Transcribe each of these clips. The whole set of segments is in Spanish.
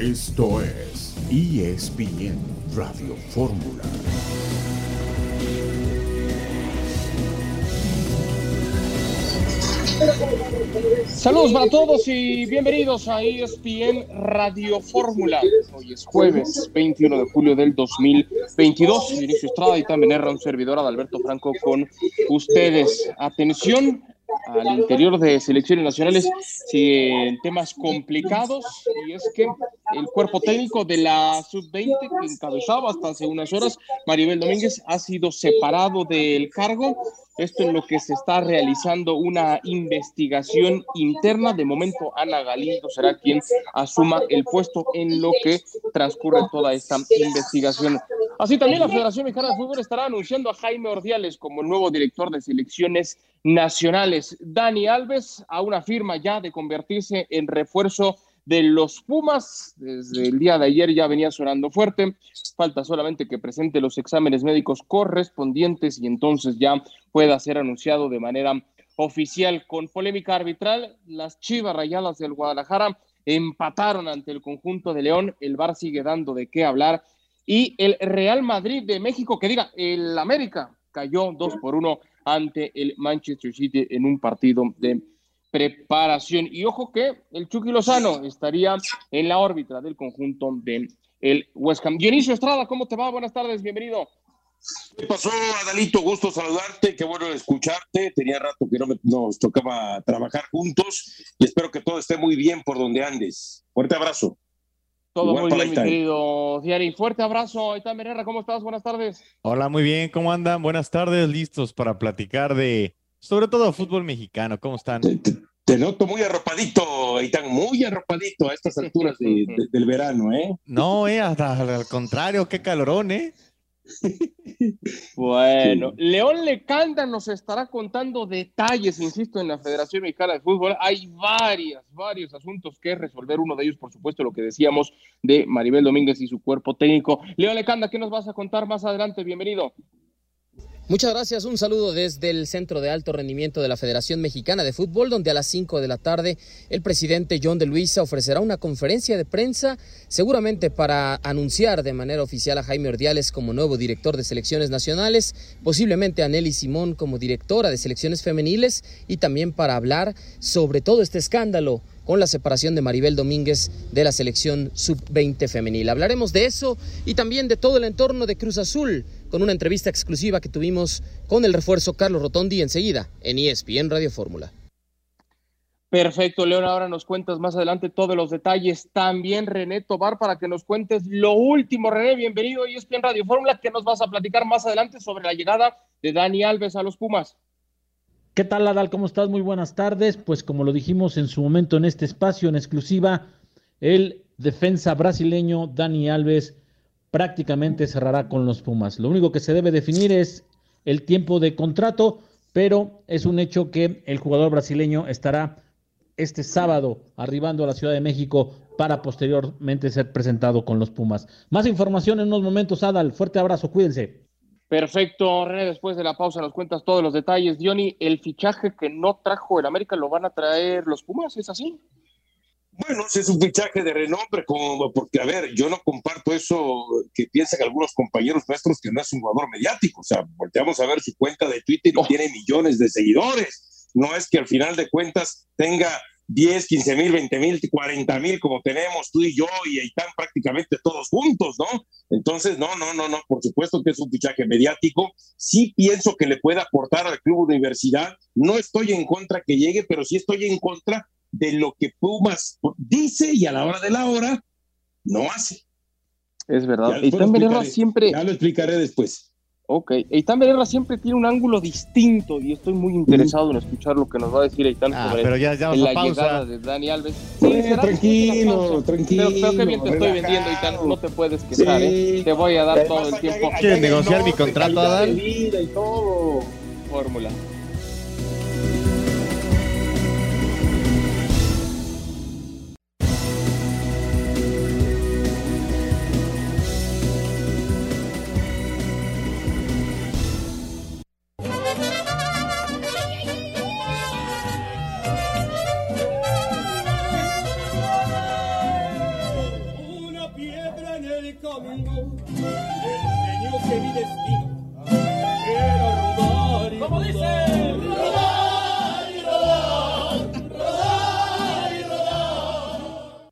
Esto es ESPN Radio Fórmula. Saludos para todos y bienvenidos a ESPN Radio Fórmula. Hoy es jueves 21 de julio del 2022. Inicio Estrada y también un servidor Adalberto Franco con ustedes. Atención, al interior de selecciones nacionales siguen temas complicados, y es que el cuerpo técnico de la Sub-20 que encabezaba hasta hace unas horas Maribel Domínguez ha sido separado del cargo. Esto en lo que se está realizando una investigación interna. De momento Ana Galindo será quien asuma el puesto en lo que transcurre toda esta investigación. Así también la Federación Mexicana de Fútbol estará anunciando a Jaime Ordiales como el nuevo director de selecciones nacionales. Dani Alves a una firma ya de convertirse en refuerzo de los Pumas. Desde el día de ayer ya venía sonando fuerte. Falta solamente que presente los exámenes médicos correspondientes y entonces ya pueda ser anunciado de manera oficial. Con polémica arbitral, las Chivas Rayadas del Guadalajara empataron ante el conjunto de León. El VAR sigue dando de qué hablar. Y el Real Madrid de México, el América, cayó 2-1 ante el Manchester City en un partido de preparación. Y ojo que el Chucky Lozano estaría en la órbita del conjunto de el West Ham. Dionisio Estrada, ¿cómo te va? Buenas tardes, bienvenido. ¿Qué pasó, Adalito? Gusto saludarte, qué bueno escucharte. Tenía rato que nos tocaba trabajar juntos y espero que todo esté muy bien por donde andes. Fuerte abrazo. Todo igual muy bien, mi querido Diari. Fuerte abrazo. Aitán Becerra, ¿cómo estás? Buenas tardes. Hola, muy bien. ¿Cómo andan? Buenas tardes. Listos para platicar de, sobre todo, fútbol mexicano. ¿Cómo están? Te noto muy arropadito, Aitán, muy arropadito a estas alturas del verano, ¿eh? No, hasta al contrario, qué calorón, ¿eh? Bueno, sí. León Lecanda nos estará contando detalles, insisto, en la Federación Mexicana de Fútbol. Hay varios asuntos que resolver. Uno de ellos, por supuesto, lo que decíamos de Maribel Domínguez y su cuerpo técnico. León Lecanda, ¿qué nos vas a contar más adelante? Bienvenido. Muchas gracias, un saludo desde el Centro de Alto Rendimiento de la Federación Mexicana de Fútbol, donde a las 5 de la tarde el presidente John de Luisa ofrecerá una conferencia de prensa, seguramente para anunciar de manera oficial a Jaime Ordiales como nuevo director de selecciones nacionales, posiblemente a Nelly Simón como directora de selecciones femeniles, y también para hablar sobre todo este escándalo con la separación de Maribel Domínguez de la selección sub-20 femenil. Hablaremos de eso y también de todo el entorno de Cruz Azul, con una entrevista exclusiva que tuvimos con el refuerzo Carlos Rotondi enseguida en ESPN Radio Fórmula. Perfecto, León, ahora nos cuentas más adelante todos los detalles. También René Tobar, para que nos cuentes lo último. René, bienvenido a ESPN Radio Fórmula. ¿Qué nos vas a platicar más adelante sobre la llegada de Dani Alves a los Pumas? ¿Qué tal, Adal? ¿Cómo estás? Muy buenas tardes. Pues como lo dijimos en su momento en este espacio, en exclusiva, el defensa brasileño Dani Alves prácticamente cerrará con los Pumas. Lo único que se debe definir es el tiempo de contrato, pero es un hecho que el jugador brasileño estará este sábado arribando a la Ciudad de México para posteriormente ser presentado con los Pumas. Más información en unos momentos, Adal. Fuerte abrazo, cuídense. Perfecto, René, después de la pausa nos cuentas todos los detalles. Diony, el fichaje que no trajo el América lo van a traer los Pumas, ¿es así? Bueno, es un fichaje de renombre, porque, a ver, yo no comparto eso que piensan algunos compañeros nuestros, que no es un jugador mediático. O sea, volteamos a ver su cuenta de Twitter y tiene millones de seguidores. No es que al final de cuentas tenga 10, 15 mil, 20 mil, 40 mil como tenemos tú y yo y Aitán prácticamente todos juntos, ¿no? Entonces, no, por supuesto que es un fichaje mediático. Sí pienso que le puede aportar al club universidad. No estoy en contra que llegue, pero sí estoy en contra de lo que Pumas dice y a la hora de la hora no hace. Es verdad. Aitán Becerra siempre... Ya lo explicaré después. Ok, Aitán Becerra siempre tiene un ángulo distinto y estoy muy interesado en escuchar lo que nos va a decir Aitán sobre pero ya la pausa. Llegada de Dani Alves. Sí, tranquilo. Pero qué bien te estoy vendiendo, Aitán, no te puedes quejar, sí. Te voy a dar todo el tiempo. ¿Quieres negociar mi contrato, Adal? Vida y todo. Fórmula. domingo enseñó que mi destino era rodar y como dice, rodar y rodar, rodar y rodar.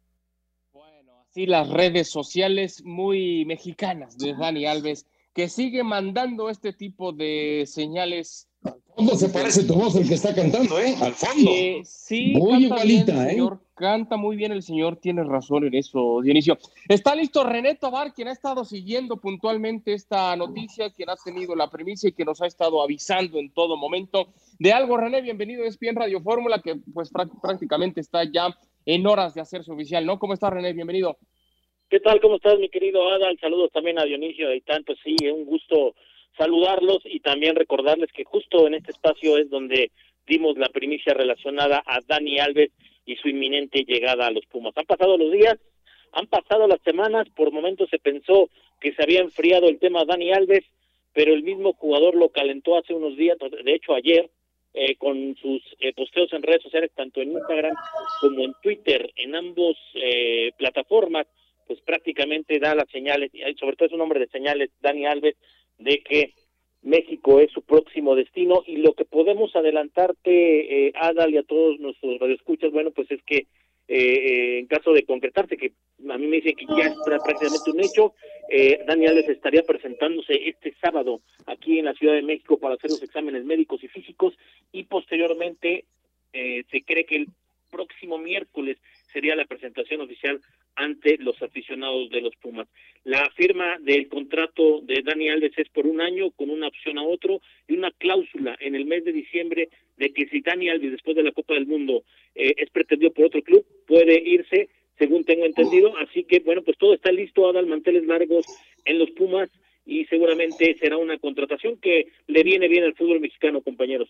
Bueno, así las redes sociales muy mexicanas de Dani Alves, que sigue mandando este tipo de señales. Al fondo se parece tu voz el que está cantando, ¿eh? Al fondo. Sí, muy canta igualita, bien el señor, canta muy bien el señor, tienes razón en eso, Dionisio. Está listo René Tobar, quien ha estado siguiendo puntualmente esta noticia, quien ha tenido la primicia y que nos ha estado avisando en todo momento de algo. René, bienvenido a ESPN Radio Fórmula, que pues prácticamente está ya en horas de hacerse oficial, ¿no? ¿Cómo estás, René? Bienvenido. ¿Qué tal? ¿Cómo estás, mi querido Adal? Saludos también a Dionisio y tanto. Sí, es un gusto saludarlos y también recordarles que justo en este espacio es donde dimos la primicia relacionada a Dani Alves y su inminente llegada a los Pumas. Han pasado los días, han pasado las semanas, por momentos se pensó que se había enfriado el tema Dani Alves, pero el mismo jugador lo calentó hace unos días, de hecho ayer, con sus posteos en redes sociales, tanto en Instagram como en Twitter, en ambos plataformas, pues prácticamente da las señales, y sobre todo es un hombre de señales, Dani Alves, de que México es su próximo destino, y lo que podemos adelantarte, Adal, y a todos nuestros radioescuchas, bueno, pues es que en caso de concretarse, que a mí me dicen que ya es prácticamente un hecho, Dani Alves estaría presentándose este sábado aquí en la Ciudad de México para hacer los exámenes médicos y físicos, y posteriormente se cree que el próximo miércoles sería la presentación oficial ante los aficionados de los Pumas. La firma del contrato de Dani Alves es por un año con una opción a otro y una cláusula en el mes de diciembre de que si Dani Alves después de la Copa del Mundo es pretendido por otro club, puede irse, según tengo entendido. Así que bueno, pues todo está listo, Adal, manteles largos en los Pumas, y seguramente será una contratación que le viene bien al fútbol mexicano, compañeros.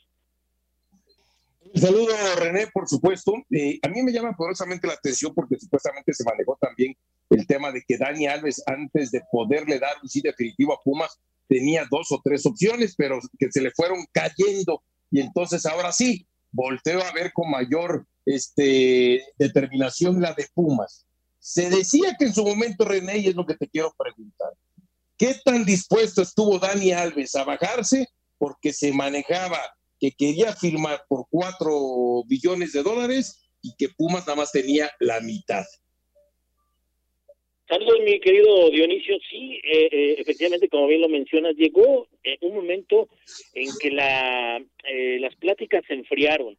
Un saludo a René, por supuesto. A mí me llama poderosamente la atención porque supuestamente se manejó también el tema de que Dani Alves, antes de poderle dar un sí definitivo a Pumas, tenía 2 o 3 opciones, pero que se le fueron cayendo, y entonces ahora sí, volteo a ver con mayor determinación la de Pumas. Se decía que en su momento, René, y es lo que te quiero preguntar, ¿qué tan dispuesto estuvo Dani Alves a bajarse? Porque se manejaba que quería firmar por $4 billones y que Pumas nada más tenía la mitad. Saludos, mi querido Dionisio. Sí, efectivamente, como bien lo mencionas, llegó un momento en que las pláticas se enfriaron,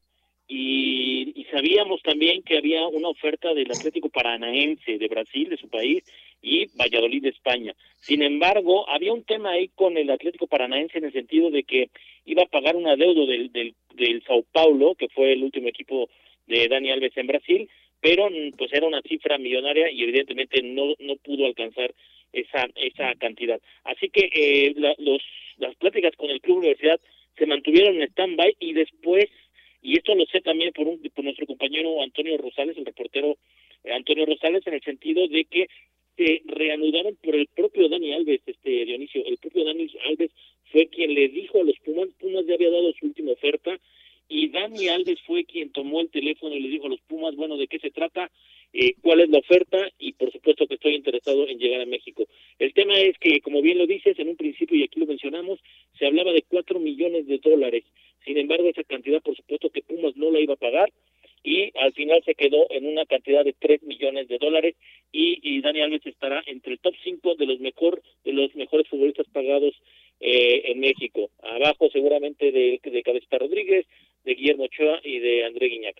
y sabíamos también que había una oferta del Atlético Paranaense de Brasil, de su país, y Valladolid de España. Sin embargo, había un tema ahí con el Atlético Paranaense en el sentido de que iba a pagar un adeudo del Sao Paulo, que fue el último equipo de Dani Alves en Brasil, pero pues era una cifra millonaria y evidentemente no pudo alcanzar esa cantidad. Así que las pláticas con el Club Universidad se mantuvieron en stand-by, y después, y esto lo sé también por nuestro compañero Antonio Rosales, el reportero Antonio Rosales, en el sentido de que se reanudaron por el propio Dani Alves, Dionisio. El propio Dani Alves fue quien le dijo a los Pumas ya había dado su última oferta, y Dani Alves fue quien tomó el teléfono y le dijo a los Pumas, bueno, ¿de qué se trata? ¿Cuál es la oferta? Y por supuesto que estoy interesado en llegar a México. El tema es que, como bien lo dices, en un principio, y aquí lo mencionamos, se hablaba de $4 millones. Sin embargo, esa cantidad, por supuesto que Pumas no la iba a pagar, y al final se quedó en una cantidad de $3 millones, y Dani Alves estará entre el top 5 de los mejores futbolistas pagados en México, abajo seguramente de Cabecita Rodríguez, de Guillermo Ochoa y de André Guiñac.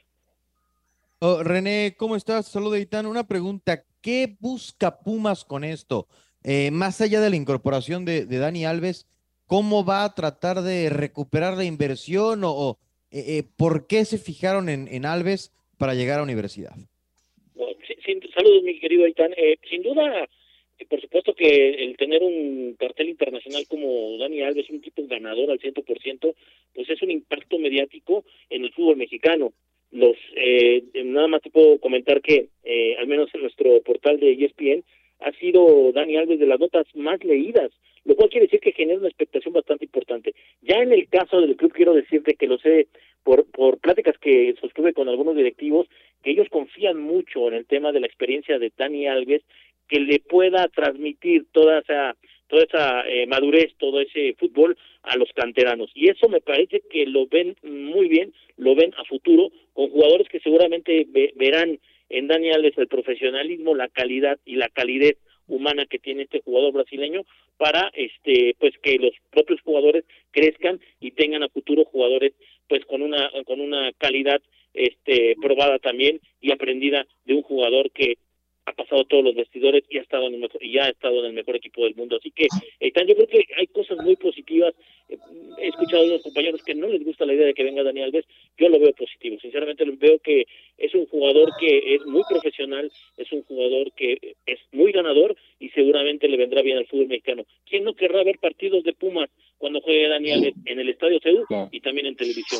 René, ¿cómo estás? Saludos, Itán. Una pregunta, ¿qué busca Pumas con esto? Más allá de la incorporación de Dani Alves, ¿cómo va a tratar de recuperar la inversión o por qué se fijaron en Alves para llegar a universidad? Saludos, mi querido Aitán. Sin duda, por supuesto que el tener un cartel internacional como Dani Alves, un tipo ganador al 100%, pues es un impacto mediático en el fútbol mexicano. Nada más te puedo comentar que, al menos en nuestro portal de ESPN, ha sido Dani Alves de las notas más leídas, lo cual quiere decir que genera una expectación bastante importante. Ya en el caso del club, quiero decirte que lo sé por pláticas que sostuve con algunos directivos, que ellos confían mucho en el tema de la experiencia de Dani Alves, que le pueda transmitir toda esa madurez, todo ese fútbol a los canteranos. Y eso me parece que lo ven muy bien, lo ven a futuro, con jugadores que seguramente verán en Dani Alves el profesionalismo, la calidad y la calidez humana que tiene este jugador brasileño para pues que los propios jugadores crezcan y tengan a futuro jugadores pues con una calidad probada también y aprendida de un jugador que ha pasado todos los vestidores y ha estado en el mejor equipo del mundo. Así que yo creo que hay cosas muy positivas. He escuchado a unos compañeros que no les gusta la idea de que venga Dani Alves. Yo lo veo positivo. Sinceramente veo que es un jugador que es muy profesional, es un jugador que es muy ganador y seguramente le vendrá bien al fútbol mexicano. ¿Quién no querrá ver partidos de Pumas cuando juegue Dani Alves en el Estadio CEU y también en televisión?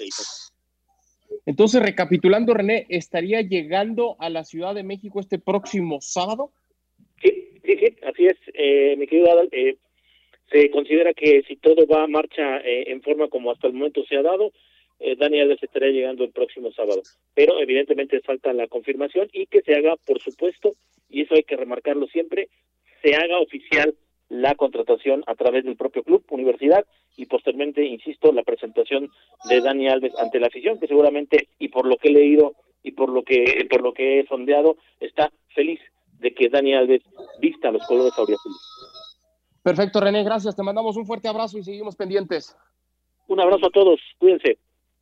Entonces, recapitulando, René, ¿estaría llegando a la Ciudad de México este próximo sábado? Sí, así es, mi querido Adal. Se considera que si todo va a marcha en forma como hasta el momento se ha dado, Dani Alves estaría llegando el próximo sábado. Pero evidentemente falta la confirmación y que se haga, por supuesto, y eso hay que remarcarlo siempre, se haga oficial la contratación a través del propio club, universidad, y posteriormente, insisto, la presentación de Dani Alves ante la afición, que seguramente, y por lo que he leído y por lo que he sondeado, está feliz de que Dani Alves vista los colores auriazules. Perfecto, René, gracias, te mandamos un fuerte abrazo y seguimos pendientes. Un abrazo a todos, cuídense.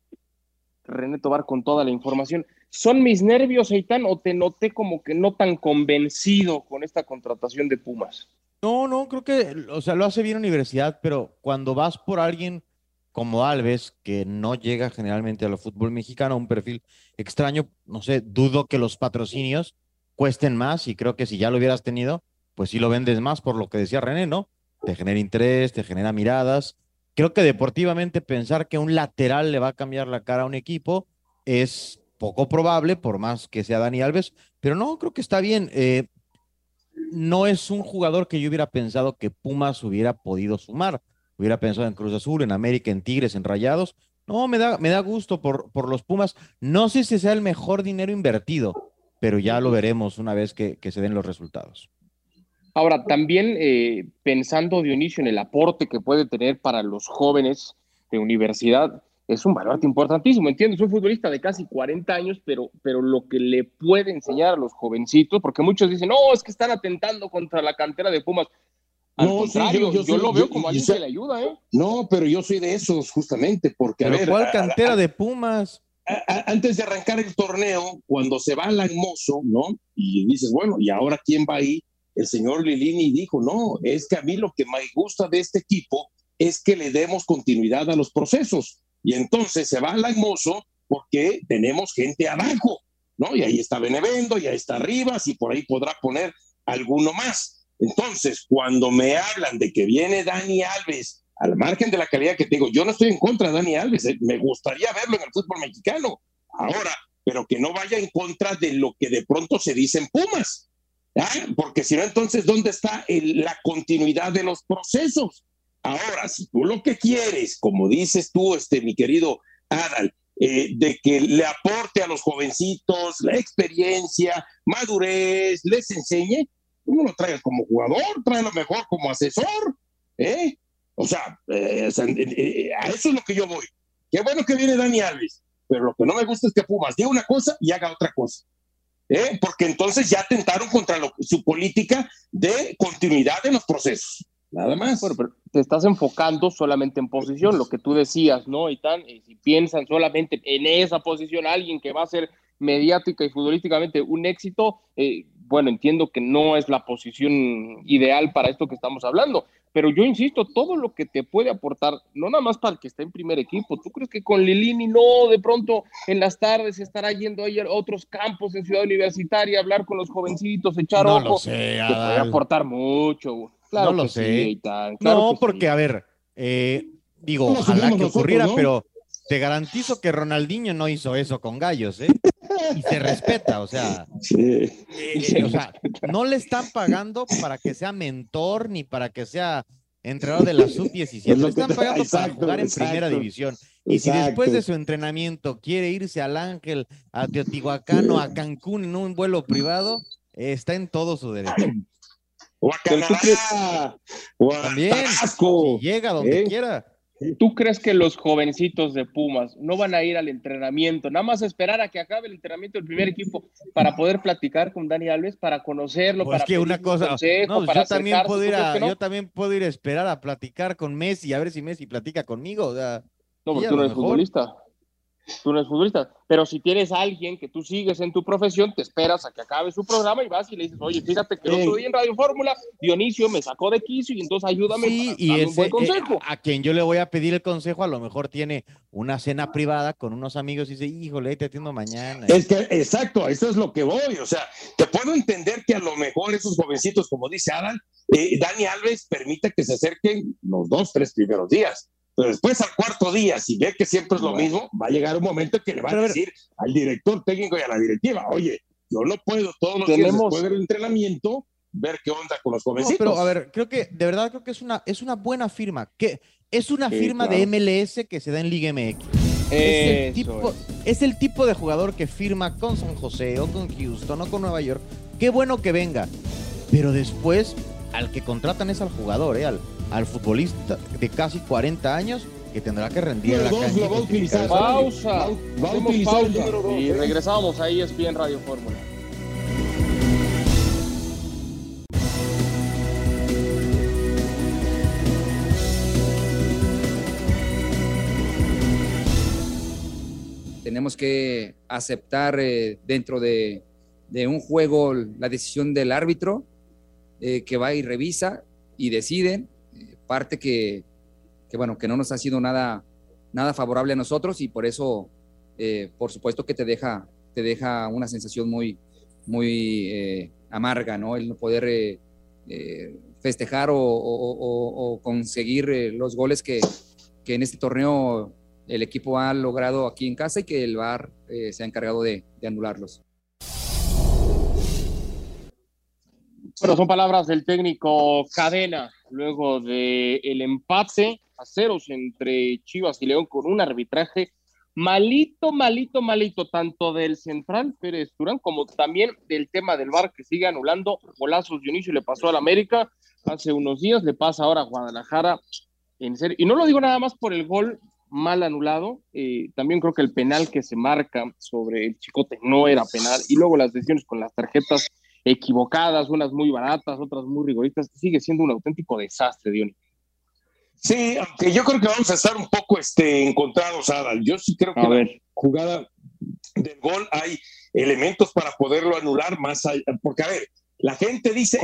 René Tobar con toda la información. ¿Son mis nervios, Eitan, o te noté como que no tan convencido con esta contratación de Pumas? No, creo que, o sea, lo hace bien Universidad, pero cuando vas por alguien como Alves, que no llega generalmente al fútbol mexicano, un perfil extraño, no sé, dudo que los patrocinios cuesten más y creo que si ya lo hubieras tenido, pues sí lo vendes más por lo que decía René, ¿no? Te genera interés, te genera miradas. Creo que deportivamente pensar que un lateral le va a cambiar la cara a un equipo es poco probable, por más que sea Dani Alves, pero no, creo que está bien. No es un jugador que yo hubiera pensado que Pumas hubiera podido sumar. Hubiera pensado en Cruz Azul, en América, en Tigres, en Rayados. No, me da gusto por los Pumas. No sé si sea el mejor dinero invertido, pero ya lo veremos una vez que se den los resultados. Ahora, también pensando, Dionisio, en el aporte que puede tener para los jóvenes de universidad, es un valor importantísimo, entiendo, es un futbolista de casi 40 años, pero lo que le puede enseñar a los jovencitos, porque muchos dicen, no, es que están atentando contra la cantera de Pumas. Al contrario, yo lo veo como alguien que le ayuda, ¿eh? No, pero yo soy de esos, justamente, porque ¿Pero cuál cantera de Pumas? Antes de arrancar el torneo, cuando se va al Hermoso, ¿no? Y dices, bueno, ¿y ahora quién va ahí? El señor Lilini dijo, no, es que a mí lo que me gusta de este equipo es que le demos continuidad a los procesos. Y entonces se va al Hermoso porque tenemos gente abajo, ¿no? Y ahí está Benevendo, y ahí está Rivas, y por ahí podrá poner alguno más. Entonces, cuando me hablan de que viene Dani Alves, al margen de la calidad que tengo, yo no estoy en contra de Dani Alves, me gustaría verlo en el fútbol mexicano, ahora, pero que no vaya en contra de lo que de pronto se dice en Pumas, porque si no, entonces, ¿dónde está la continuidad de los procesos? Ahora, si tú lo que quieres, como dices tú, mi querido Adal, de que le aporte a los jovencitos la experiencia, madurez, les enseñe, no lo traigas como jugador, tráelo mejor como asesor, O sea, a eso es lo que yo voy. Qué bueno que viene Dani Alves, pero lo que no me gusta es que Pumas diga una cosa y haga otra cosa. Porque entonces ya atentaron contra su política de continuidad en los procesos. Nada más. Bueno, pero te estás enfocando solamente en posición, lo que tú decías, ¿no? Y si piensan solamente en esa posición, alguien que va a ser mediática y futbolísticamente un éxito, bueno, entiendo que no es la posición ideal para esto que estamos hablando, pero yo insisto, todo lo que te puede aportar, no nada más para el que está en primer equipo, ¿tú crees que con Lilini no, de pronto en las tardes estará yendo ahí a otros campos en Ciudad Universitaria, hablar con los jovencitos, echar no ojo? Lo sé, te puede aportar mucho. Claro, no lo sé. Sí, claro no, que porque, sí. A ver, ojalá que ocurriera, ¿no? Pero te garantizo que Ronaldinho no hizo eso con Gallos, y se respeta, o sea, no le están pagando para que sea mentor ni para que sea entrenador de la sub-17, le están pagando para jugar en primera división. Y si después de su entrenamiento quiere irse al Ángel, a Teotihuacán o a Cancún en un vuelo privado, está en todo su derecho. O a Canadá, o a También, Tabasco. si llega donde quiera. ¿Tú crees que los jovencitos de Pumas no van a ir al entrenamiento, nada más esperar a que acabe el entrenamiento del primer equipo para poder platicar con Dani Alves, para conocerlo, Pues para que una pedirle un cosa, consejo, no, para yo también puedo ir acercarse? ¿Tú crees que no? yo también puedo ir a esperar a platicar con Messi, a ver si Messi platica conmigo, o sea, No, y porque a tú no lo eres mejor. futbolista. Tú no eres futbolista. Pero si tienes a alguien que tú sigues en tu profesión, te esperas a que acabe su programa y vas y le dices, oye, fíjate que el otro día en Radio Fórmula, Dionisio me sacó de quicio y entonces ayúdame Sí, para y darme un buen consejo. a quien yo le voy a pedir el consejo, a lo mejor tiene una cena privada con unos amigos y dice, híjole, ahí te atiendo mañana. Es que, exacto, eso es lo que voy. O sea, te puedo entender que a lo mejor esos jovencitos, como dice Adal, Dani Alves permite que se acerquen los 2, 3 primeros días. Pero después al cuarto día, si ve que siempre es lo mismo, va a llegar un momento que le va a decir al director técnico y a la directiva, oye, yo no puedo todos los días después del entrenamiento ver qué onda con los jovencitos. No, pero a ver, de verdad creo que es una buena firma, que es una firma claro. de MLS que se da en Liga MX. Es el tipo de jugador que firma con San José o con Houston o con Nueva York. Qué bueno que venga, pero después al que contratan es al jugador, al futbolista de casi 40 años que tendrá que rendir en la cancha. Pausa. Va a utilizar el número 2. Y regresamos a ESPN Radio Fórmula. Tenemos que aceptar dentro de un juego la decisión del árbitro que va y revisa y decide, parte que no nos ha sido nada favorable a nosotros y por eso, por supuesto que te deja una sensación muy amarga, ¿no? El no poder festejar o conseguir los goles que en este torneo el equipo ha logrado aquí en casa y que el VAR se ha encargado de anularlos. Bueno, son palabras del técnico Cadena, luego del empate a ceros entre Chivas y León con un arbitraje malito, tanto del central Pérez Durán como también del tema del VAR que sigue anulando golazos. Dionisio le pasó al América hace unos días, le pasa ahora a Guadalajara, en serio. Y no lo digo nada más por el gol mal anulado, también creo que el penal que se marca sobre el Chicote no era penal, y luego las decisiones con las tarjetas equivocadas, unas muy baratas, otras muy rigoristas, sigue siendo un auténtico desastre, Dionisio. Sí, aunque yo creo que vamos a estar un poco encontrados, Adal. Yo sí creo que la jugada del gol hay elementos para poderlo anular más allá, porque a ver, la gente dice,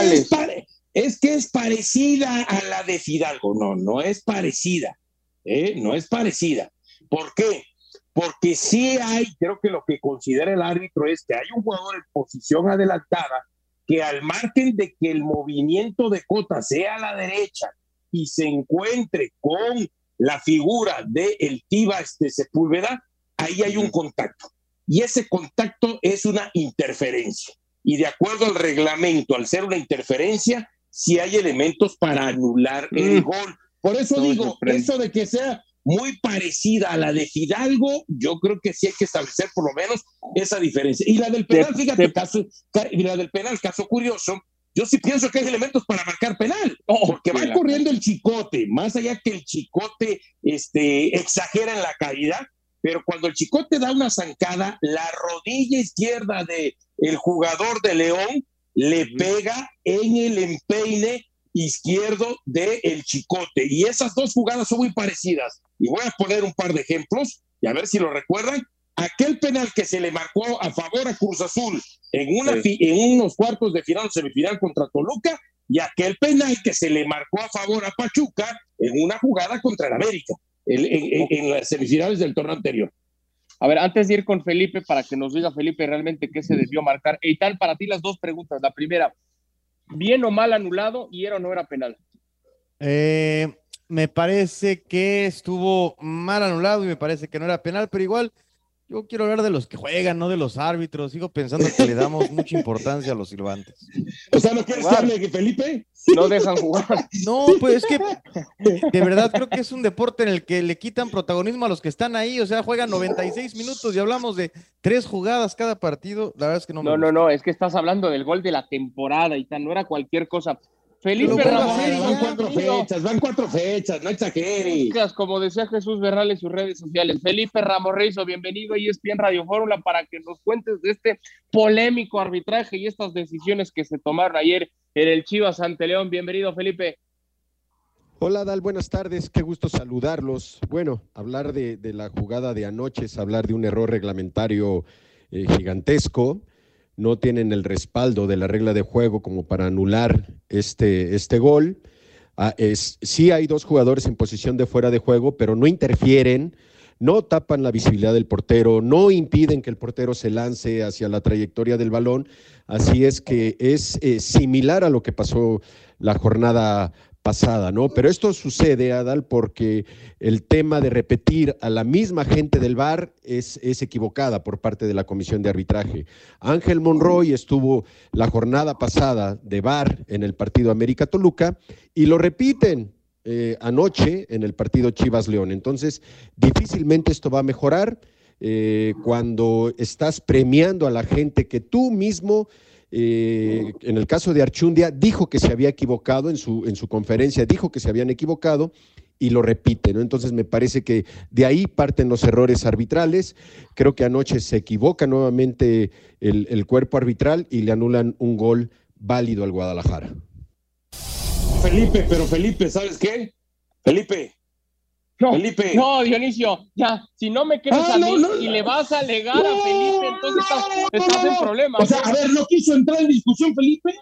es que es parecida a la de Fidalgo. No es parecida, no es parecida. ¿Por qué? Porque sí hay, creo que lo que considera el árbitro es que hay un jugador en posición adelantada que al margen de que el movimiento de Cota sea a la derecha y se encuentre con la figura de el Tiva Sepúlveda, ahí hay un contacto. Y ese contacto es una interferencia. Y de acuerdo al reglamento, al ser una interferencia, sí hay elementos para anular el gol. Por eso digo, eso de que sea muy parecida a la de Fidalgo, yo creo que sí hay que establecer por lo menos esa diferencia. Y la del penal, fíjate, caso curioso, yo sí pienso que hay elementos para marcar penal, porque va corriendo el Chicote, más allá que el Chicote exagera en la caída, pero cuando el Chicote da una zancada, la rodilla izquierda del jugador de León le pega en el empeine izquierdo del Chicote, y esas dos jugadas son muy parecidas, y voy a poner un par de ejemplos, y a ver si lo recuerdan. Aquel penal que se le marcó a favor a Cruz Azul en unos cuartos de final o semifinal contra Toluca, y aquel penal que se le marcó a favor a Pachuca en una jugada contra el América, en las semifinales del torneo anterior. A ver, antes de ir con Felipe, para que nos diga Felipe realmente qué se debió marcar, Eitan, para ti las dos preguntas. La primera, ¿bien o mal anulado y era o no era penal? Me parece que estuvo mal anulado y me parece que no era penal, pero igual Yo quiero hablar de los que juegan, no de los árbitros. Sigo pensando que le damos mucha importancia a los silbantes. O sea, ¿no quieres que hable de Felipe? No dejan jugar. No, pues es que de verdad creo que es un deporte en el que le quitan protagonismo a los que están ahí. O sea, juegan 96 minutos y hablamos de 3 jugadas cada partido. La verdad es que no me gusta. No, es que estás hablando del gol de la temporada y tal, no era cualquier cosa. Felipe Pero Ramón. Van 4 fechas, no exageres. Como decía Jesús Bernal en sus redes sociales, Felipe Ramorrizo, bienvenido a ESPN Radio Fórmula para que nos cuentes de este polémico arbitraje y estas decisiones que se tomaron ayer en el Chivas ante León. Bienvenido, Felipe. Hola, Dal, buenas tardes, qué gusto saludarlos. Bueno, hablar de la jugada de anoche es hablar de un error reglamentario gigantesco. No tienen el respaldo de la regla de juego como para anular este gol. Sí hay 2 jugadores en posición de fuera de juego, pero no interfieren, no tapan la visibilidad del portero, no impiden que el portero se lance hacia la trayectoria del balón. Así es que es similar a lo que pasó la jornada pasada, ¿no? Pero esto sucede, Adal, porque el tema de repetir a la misma gente del VAR es equivocada por parte de la Comisión de Arbitraje. Ángel Monroy estuvo la jornada pasada de VAR en el partido América Toluca y lo repiten anoche en el partido Chivas León. Entonces, difícilmente esto va a mejorar cuando estás premiando a la gente que tú mismo en el caso de Archundia, dijo que se había equivocado en su conferencia, dijo que se habían equivocado y lo repite, ¿no? Entonces me parece que de ahí parten los errores arbitrales. Creo que anoche se equivoca nuevamente el cuerpo arbitral y le anulan un gol válido al Guadalajara. Felipe, ¿sabes qué? Felipe, No, Dionisio, ya, si no me crees a mí y le vas a alegar a Felipe, entonces estás en problemas. O sea, a ver, ¿no quiso entrar en discusión Felipe?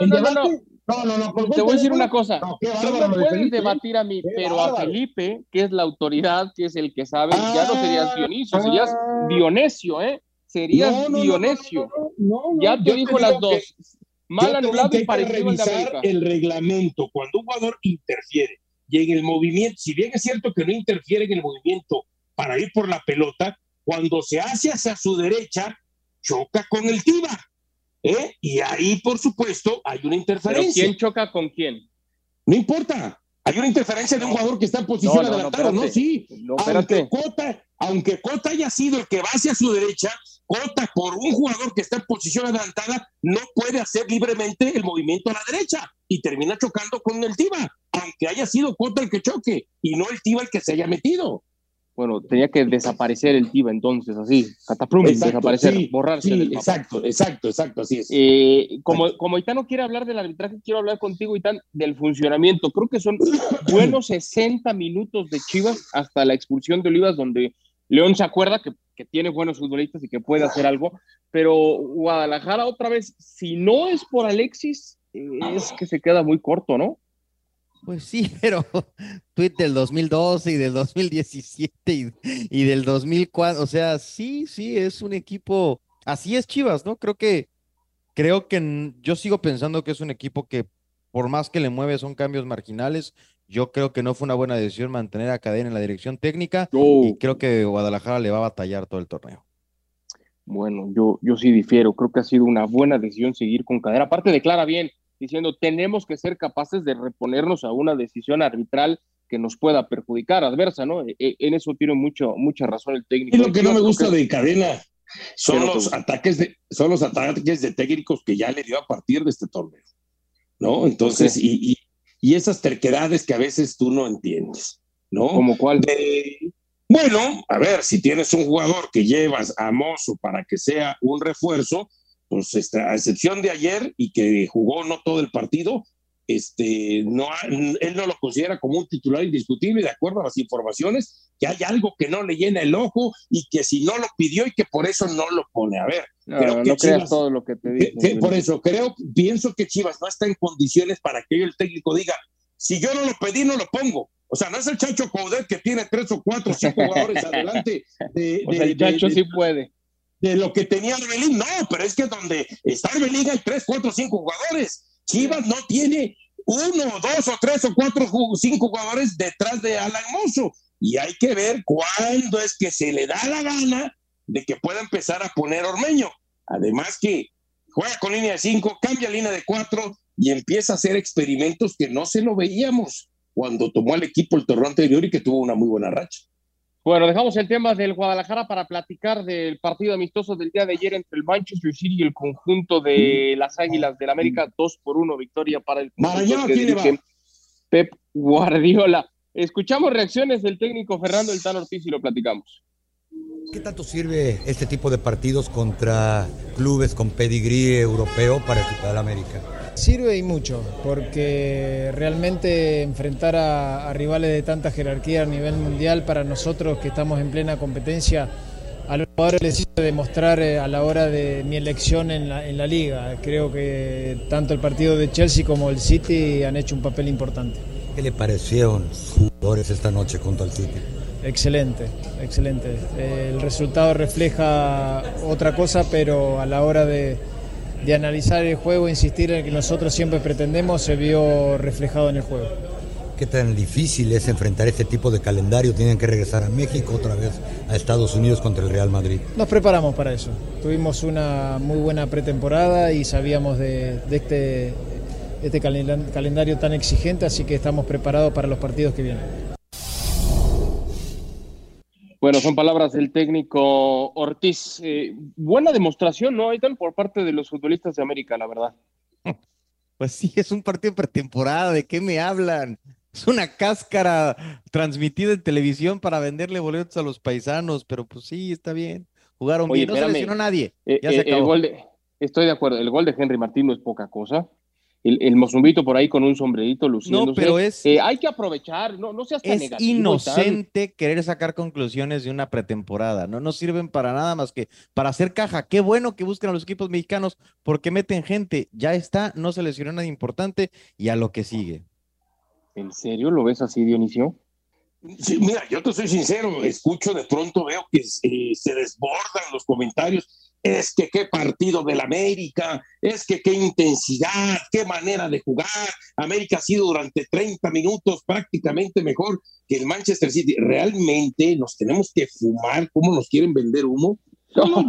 No. Te voy a decir una cosa. No me puedes debatir a mí, pero a Felipe, que es la autoridad, que es el que sabe, ya no serías Dionisio, serías Dionesio, ¿eh? Serías Dionesio. Ya te dijo las dos. Mal anulado y parecido al de América. El reglamento, cuando un jugador interfiere y en el movimiento, si bien es cierto que no interfiere en el movimiento para ir por la pelota, cuando se hace hacia su derecha, choca con el tiba, y ahí, por supuesto, hay una interferencia. ¿Pero quién choca con quién? No importa, hay una interferencia de un jugador que está en posición adelantada, ¿no? Sí, aunque Cota haya sido el que va hacia su derecha, Cota, por un jugador que está en posición adelantada, no puede hacer libremente el movimiento a la derecha y termina chocando con el tiba, aunque haya sido Cota el que choque y no el tiba el que se haya metido. Bueno, tenía que desaparecer el tiba entonces, así, cataplum, desaparecer, sí, borrarse. Sí, exacto, así es. Como Itán no quiere hablar del arbitraje, quiero hablar contigo, Itán, del funcionamiento. Creo que son buenos 60 minutos de Chivas hasta la expulsión de Olivas, donde León se acuerda que tiene buenos futbolistas y que puede hacer algo, pero Guadalajara otra vez, si no es por Alexis, es que se queda muy corto, ¿no? Pues sí, pero tuit del 2012 y del 2017 y del 2004, o sea, sí, es un equipo, así es Chivas, ¿no? Creo que yo sigo pensando que es un equipo que por más que le mueve son cambios marginales. Yo creo que no fue una buena decisión mantener a Cadena en la dirección técnica y creo que Guadalajara le va a batallar todo el torneo. Bueno, yo sí difiero, creo que ha sido una buena decisión seguir con Cadena, aparte declara bien, diciendo tenemos que ser capaces de reponernos a una decisión arbitral que nos pueda perjudicar, adversa, ¿no? En eso tiene mucha razón el técnico. Y lo que no me gusta de Cadena son los ataques de técnicos que ya le dio a partir de este torneo, ¿no? Entonces, y esas terquedades que a veces tú no entiendes, ¿no? ¿Cómo cuál? Bueno, a ver, si tienes un jugador que llevas a Mozo para que sea un refuerzo, pues a excepción de ayer y que jugó no todo el partido, él no lo considera como un titular indiscutible, de acuerdo a las informaciones, que hay algo que no le llena el ojo y que si no lo pidió y que por eso no lo pone. A ver, no creas todo lo que te dice. Por eso pienso que Chivas no está en condiciones para que el técnico diga, si yo no lo pedí, no lo pongo. O sea, no es el Chacho Coudet que tiene 3 o 4 o 5 jugadores adelante. El Chacho sí puede. De lo que tenía Orbelín, no, pero es que donde está Orbelín hay 3, 4, 5 jugadores. Chivas no tiene 1, 2 o 3 o 4 o 5 jugadores detrás de Alan Mozo. Y hay que ver cuándo es que se le da la gana de que pueda empezar a poner Ormeño. Además que juega con línea de 5, cambia línea de 4 y empieza a hacer experimentos que no se lo veíamos cuando tomó al equipo el torneo anterior y que tuvo una muy buena racha. Bueno, dejamos el tema del Guadalajara para platicar del partido amistoso del día de ayer entre el Manchester City y el conjunto de las Águilas del América. 2-1 victoria para el conjunto que dirige Pep Guardiola. Escuchamos reacciones del técnico Fernando El Tan Ortiz y lo platicamos. ¿Qué tanto sirve este tipo de partidos contra clubes con pedigrí europeo para el equipo de la América? Sirve y mucho, porque realmente enfrentar a rivales de tanta jerarquía a nivel mundial, para nosotros que estamos en plena competencia, a los jugadores les sirve demostrar a la hora de mi elección en la liga. Creo que tanto el partido de Chelsea como el City han hecho un papel importante. ¿Qué le parecieron sus jugadores esta noche contra el City? Excelente, excelente. El resultado refleja otra cosa, pero a la hora de analizar el juego, insistir en el que nosotros siempre pretendemos, se vio reflejado en el juego. ¿Qué tan difícil es enfrentar este tipo de calendario? Tienen que regresar a México, otra vez a Estados Unidos contra el Real Madrid. Nos preparamos para eso. Tuvimos una muy buena pretemporada y sabíamos de este calendario tan exigente, así que estamos preparados para los partidos que vienen. Bueno, son palabras del técnico Ortiz. Buena demostración, ¿no, Aitan? Por parte de los futbolistas de América, la verdad. Pues sí, es un partido de pretemporada, ¿de qué me hablan? Es una cáscara transmitida en televisión para venderle boletos a los paisanos, pero pues sí, está bien. Jugaron bien, no se lesionó nadie. Ya se acabó. Estoy de acuerdo, el gol de Henry Martín no es poca cosa. El Mozumbito por ahí con un sombrerito luciéndose. No, pero hay que aprovechar, no seas tan es negativo. Es inocente querer sacar conclusiones de una pretemporada. No sirven para nada más que para hacer caja. Qué bueno que busquen a los equipos mexicanos porque meten gente. Ya está, no se lesionó nada importante y a lo que sigue. ¿En serio lo ves así, Dionisio? Sí, mira, yo te soy sincero, escucho de pronto, veo que se desbordan los comentarios. Es que qué partido del América, es que qué intensidad, qué manera de jugar. América ha sido durante 30 minutos prácticamente mejor que el Manchester City. ¿Realmente nos tenemos que fumar? ¿Cómo nos quieren vender humo? No,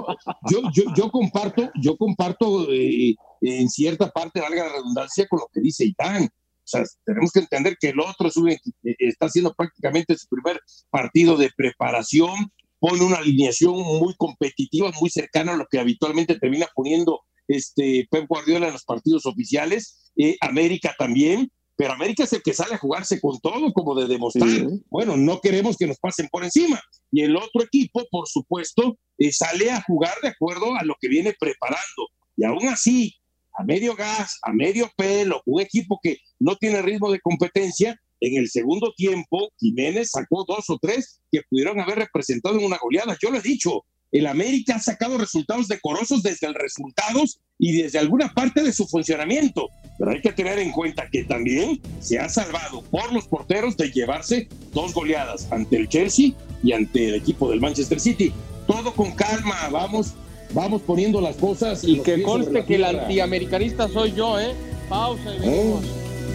yo comparto en cierta parte, valga la redundancia, con lo que dice Itán. O sea, tenemos que entender que el otro está haciendo prácticamente su primer partido de preparación. Pone una alineación muy competitiva, muy cercana a lo que habitualmente termina poniendo Pep Guardiola en los partidos oficiales. América también, pero América es el que sale a jugarse con todo, como de demostrar. Sí. Bueno, no queremos que nos pasen por encima. Y el otro equipo, por supuesto, sale a jugar de acuerdo a lo que viene preparando. Y aún así, a medio gas, a medio pelo, un equipo que no tiene ritmo de competencia. En el segundo tiempo, Jiménez sacó 2 o 3 que pudieron haber representado en una goleada. Yo lo he dicho, el América ha sacado resultados decorosos desde el resultados y desde alguna parte de su funcionamiento. Pero hay que tener en cuenta que también se ha salvado por los porteros de llevarse 2 goleadas ante el Chelsea y ante el equipo del Manchester City. Todo con calma, vamos poniendo las cosas. Y que conste que el antiamericanista soy yo, ¿eh? Pausa y venimos.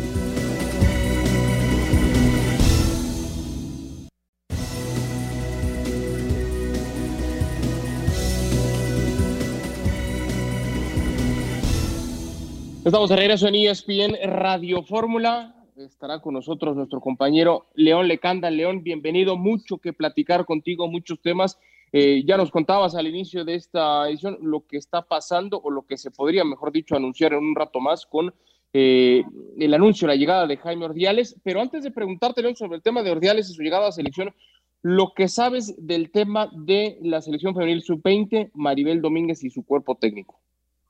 Estamos de regreso en ESPN Radio Fórmula. Estará con nosotros nuestro compañero León Lecanda. León, bienvenido. Mucho que platicar contigo, muchos temas. Ya nos contabas al inicio de esta edición lo que está pasando o lo que se podría, mejor dicho, anunciar en un rato más con el anuncio, la llegada de Jaime Ordiales. Pero antes de preguntarte, León, sobre el tema de Ordiales y su llegada a selección, lo que sabes del tema de la selección femenil sub-20, Maribel Domínguez y su cuerpo técnico.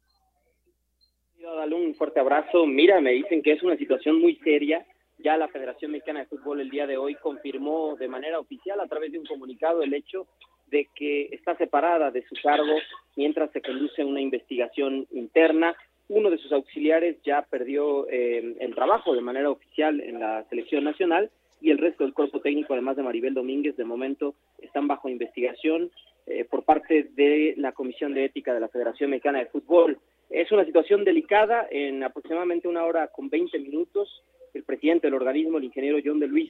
Dale un fuerte abrazo. Mira, me dicen que es una situación muy seria. Ya la Federación Mexicana de Fútbol el día de hoy confirmó de manera oficial a través de un comunicado el hecho de que está separada de su cargo mientras se conduce una investigación interna. Uno de sus auxiliares ya perdió el trabajo de manera oficial en la selección nacional y el resto del cuerpo técnico, además de Maribel Domínguez, de momento están bajo investigación por parte de la Comisión de Ética de la Federación Mexicana de Fútbol. Es una situación delicada. En aproximadamente 1 hora con 20 minutos, el presidente del organismo, el ingeniero John de Luisa,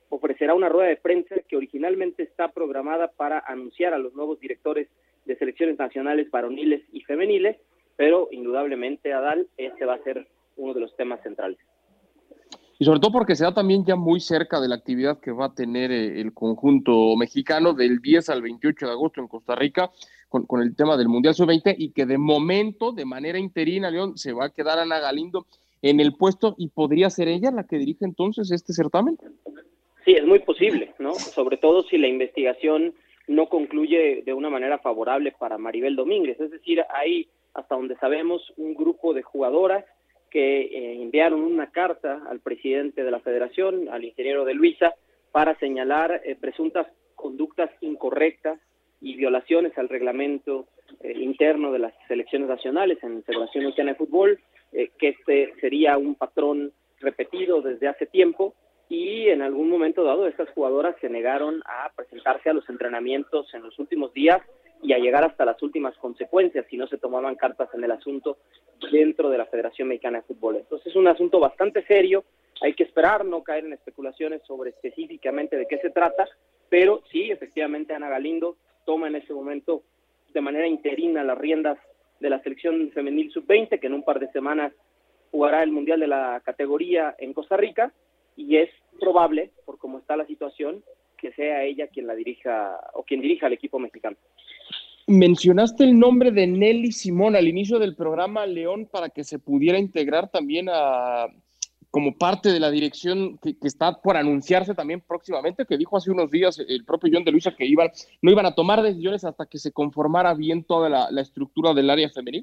ofrecerá una rueda de prensa que originalmente está programada para anunciar a los nuevos directores de selecciones nacionales varoniles y femeniles, pero indudablemente, Adal, este va a ser uno de los temas centrales. Y sobre todo porque se da también ya muy cerca de la actividad que va a tener el conjunto mexicano del 10 al 28 de agosto en Costa Rica con el tema del Mundial Sub-20, y que de momento, de manera interina, León, se va a quedar Ana Galindo en el puesto y podría ser ella la que dirige entonces este certamen. Sí, es muy posible, ¿no? Sobre todo si la investigación no concluye de una manera favorable para Maribel Domínguez. Es decir, hay, hasta donde sabemos, un grupo de jugadoras que enviaron una carta al presidente de la federación, al ingeniero de Luisa, para señalar presuntas conductas incorrectas y violaciones al reglamento interno de las selecciones nacionales en Federación Mexicana de Fútbol, que este sería un patrón repetido desde hace tiempo, y en algún momento dado estas jugadoras se negaron a presentarse a los entrenamientos en los últimos días y a llegar hasta las últimas consecuencias si no se tomaban cartas en el asunto dentro de la Federación Mexicana de Fútbol. Entonces es un asunto bastante serio, hay que esperar, no caer en especulaciones sobre específicamente de qué se trata, pero sí, efectivamente, Ana Galindo toma en ese momento de manera interina las riendas de la selección femenil sub-20, que en un par de semanas jugará el Mundial de la categoría en Costa Rica, y es probable, por cómo está la situación, que sea ella quien la dirija o quien dirija al equipo mexicano. Mencionaste el nombre de Nelly Simón al inicio del programa, León, para que se pudiera integrar también como parte de la dirección que está por anunciarse también próximamente, que dijo hace unos días el propio John de Luisa que no iban a tomar decisiones hasta que se conformara bien toda la estructura del área femenil.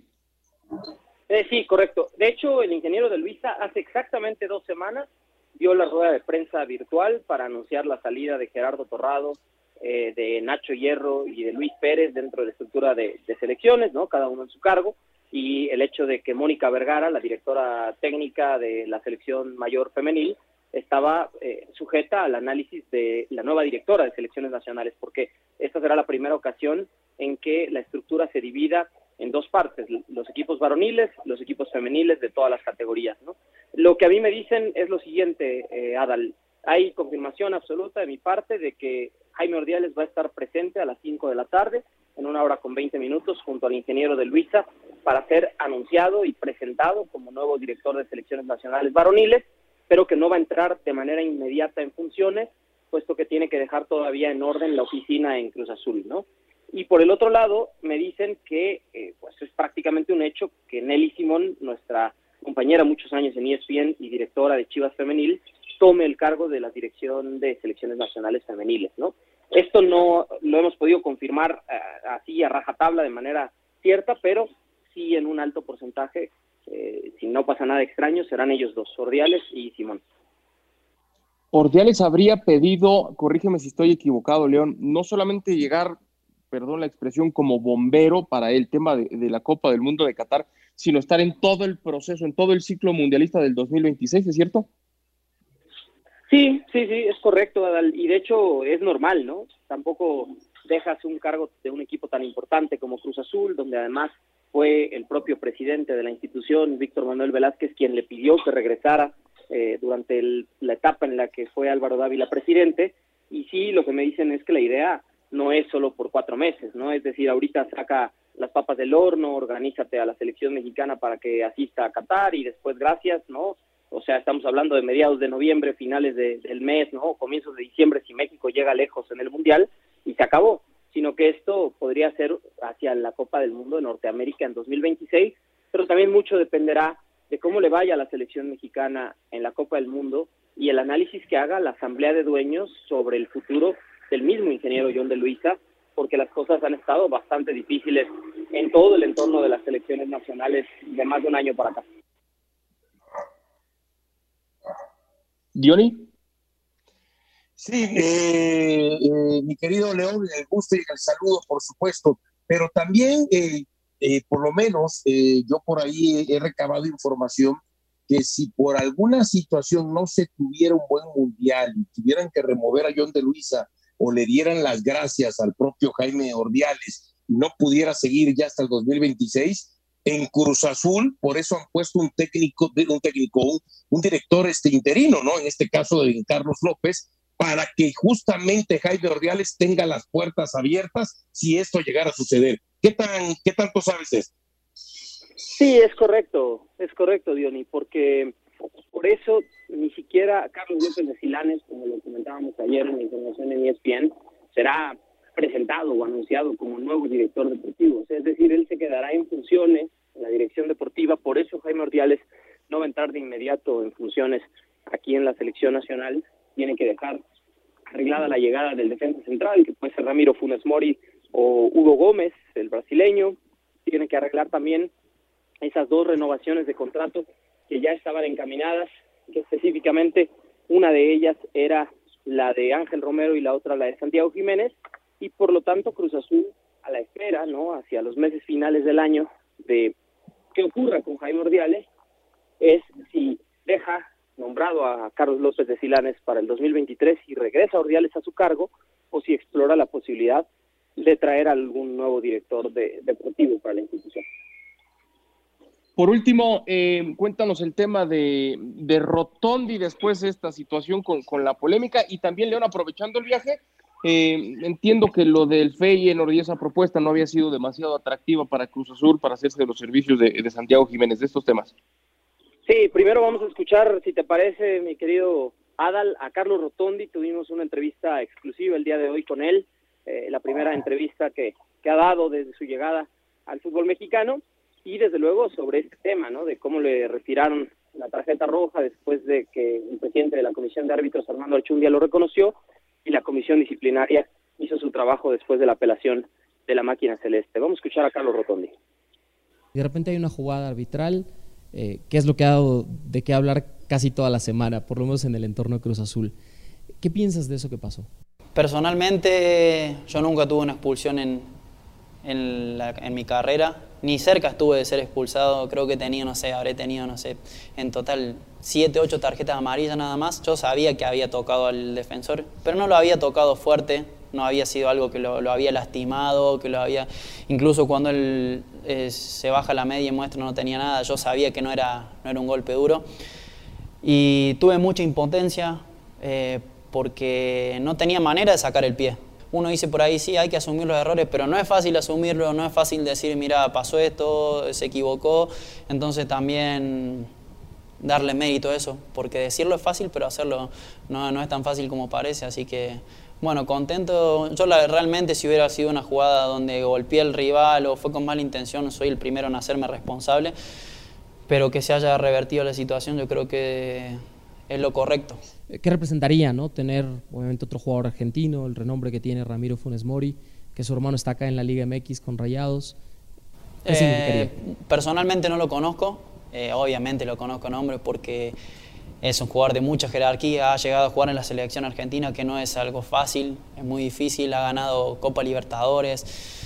Sí, correcto. De hecho, el ingeniero de Luisa hace exactamente 2 semanas dio la rueda de prensa virtual para anunciar la salida de Gerardo Torrado, de Nacho Hierro y de Luis Pérez dentro de la estructura de selecciones, ¿no? Cada uno en su cargo, y el hecho de que Mónica Vergara, la directora técnica de la selección mayor femenil, estaba sujeta al análisis de la nueva directora de selecciones nacionales, porque esta será la primera ocasión en que la estructura se divida en 2 partes, los equipos varoniles, los equipos femeniles de todas las categorías, ¿no? Lo que a mí me dicen es lo siguiente, Adal, hay confirmación absoluta de mi parte de que Jaime Ordiales va a estar presente a las 5 de la tarde, en 1 hora con 20 minutos, junto al ingeniero de Luisa, para ser anunciado y presentado como nuevo director de selecciones nacionales varoniles, pero que no va a entrar de manera inmediata en funciones, puesto que tiene que dejar todavía en orden la oficina en Cruz Azul, ¿no? Y por el otro lado, me dicen que pues es prácticamente un hecho que Nelly Simón, nuestra compañera muchos años en ESPN y directora de Chivas Femenil, tome el cargo de la dirección de selecciones nacionales femeniles, ¿no? Esto no lo hemos podido confirmar así a rajatabla de manera cierta, pero sí en un alto porcentaje, si no pasa nada extraño, serán ellos 2, Ordiales y Simón. Ordiales habría pedido, corrígeme si estoy equivocado, León, no solamente llegar, perdón la expresión, como bombero para el tema de la Copa del Mundo de Qatar, sino estar en todo el proceso, en todo el ciclo mundialista del 2026, ¿es cierto? Sí, es correcto, Adal, y de hecho es normal, ¿no? Tampoco dejas un cargo de un equipo tan importante como Cruz Azul, donde además fue el propio presidente de la institución, Víctor Manuel Velázquez, quien le pidió que regresara durante la etapa en la que fue Álvaro Dávila presidente, y sí, lo que me dicen es que la idea no es solo por 4 meses, ¿no? Es decir, ahorita saca las papas del horno, organízate a la selección mexicana para que asista a Qatar y después gracias, ¿no? O sea, estamos hablando de mediados de noviembre, finales del mes, ¿no? Comienzos de diciembre, si México llega lejos en el Mundial, y se acabó. Sino que esto podría ser hacia la Copa del Mundo de Norteamérica en 2026, pero también mucho dependerá de cómo le vaya a la selección mexicana en la Copa del Mundo y el análisis que haga la Asamblea de Dueños sobre el futuro del mismo ingeniero John de Luisa, porque las cosas han estado bastante difíciles en todo el entorno de las selecciones nacionales de más de un año para acá. ¿Diony? Sí, mi querido León, el gusto y el saludo, por supuesto, pero también, por lo menos, yo por ahí he recabado información que si por alguna situación no se tuviera un buen mundial y tuvieran que remover a John de Luisa o le dieran las gracias al propio Jaime Ordiales y no pudiera seguir ya hasta el 2026, en Cruz Azul, por eso han puesto un director interino, ¿no? En este caso de Carlos López, para que justamente Jaime Ordiales tenga las puertas abiertas si esto llegara a suceder. ¿Qué tanto sabes de esto? Sí, es correcto, Diony, porque por eso ni siquiera Carlos López de Silanes, como lo comentábamos ayer en la información en ESPN, será presentado o anunciado como nuevo director deportivo. Es decir, él se quedará en funciones en la dirección deportiva, por eso Jaime Ordiales no va a entrar de inmediato en funciones aquí en la selección nacional. Tiene que dejar arreglada la llegada del defensa central, que puede ser Ramiro Funes Mori o Hugo Gómez, el brasileño. Tiene que arreglar también esas 2 renovaciones de contrato que ya estaban encaminadas, que específicamente una de ellas era la de Ángel Romero y la otra la de Santiago Jiménez, y por lo tanto Cruz Azul a la espera, ¿no?, hacia los meses finales del año de qué ocurra con Jaime Ordiales, es si deja nombrado a Carlos López de Silanes para el 2023 y regresa Ordiales a su cargo, o si explora la posibilidad de traer algún nuevo director deportivo para la institución. Por último, cuéntanos el tema de Rotondi después de esta situación con la polémica, y también, León, aprovechando el viaje, entiendo que lo del Feyenoord y esa propuesta no había sido demasiado atractiva para Cruz Azul para hacerse de los servicios de Santiago Jiménez, de estos temas. Sí, primero vamos a escuchar, si te parece, mi querido Adal, a Carlos Rotondi. Tuvimos una entrevista exclusiva el día de hoy con él, la primera entrevista que ha dado desde su llegada al fútbol mexicano, y desde luego sobre este tema, ¿no?, de cómo le retiraron la tarjeta roja después de que el presidente de la Comisión de Árbitros, Armando Archundia, lo reconoció, y la Comisión Disciplinaria hizo su trabajo después de la apelación de la máquina celeste. Vamos a escuchar a Carlos Rotondi. De repente hay una jugada arbitral, que es lo que ha dado de qué hablar casi toda la semana, por lo menos en el entorno de Cruz Azul. ¿Qué piensas de eso que pasó? Personalmente, yo nunca tuve una expulsión en mi carrera, ni cerca estuve de ser expulsado. Creo que habré tenido, en total 7, 8 tarjetas amarillas nada más. Yo sabía que había tocado al defensor, pero no lo había tocado fuerte, no había sido algo que lo había lastimado, incluso cuando él se baja la media y muestra no tenía nada, yo sabía que no era un golpe duro. Y tuve mucha impotencia porque no tenía manera de sacar el pie. Uno dice por ahí, sí, hay que asumir los errores, pero no es fácil asumirlo, no es fácil decir, mira, pasó esto, se equivocó. Entonces también darle mérito a eso, porque decirlo es fácil, pero hacerlo no es tan fácil como parece. Así que, bueno, contento. Yo realmente, si hubiera sido una jugada donde golpeé al rival o fue con mala intención, soy el primero en hacerme responsable, pero que se haya revertido la situación, yo creo que es lo correcto. ¿Qué representaría, no, tener obviamente otro jugador argentino, el renombre que tiene Ramiro Funes Mori, que su hermano está acá en la Liga MX con Rayados? ¿Qué significaría? Personalmente no lo conozco, obviamente lo conozco nombre porque es un jugador de mucha jerarquía, ha llegado a jugar en la selección argentina, que no es algo fácil, es muy difícil, ha ganado Copa Libertadores.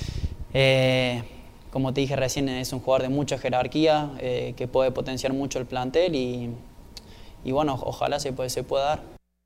Como te dije recién, es un jugador de mucha jerarquía, que puede potenciar mucho el plantel y bueno, ojalá se pueda dar.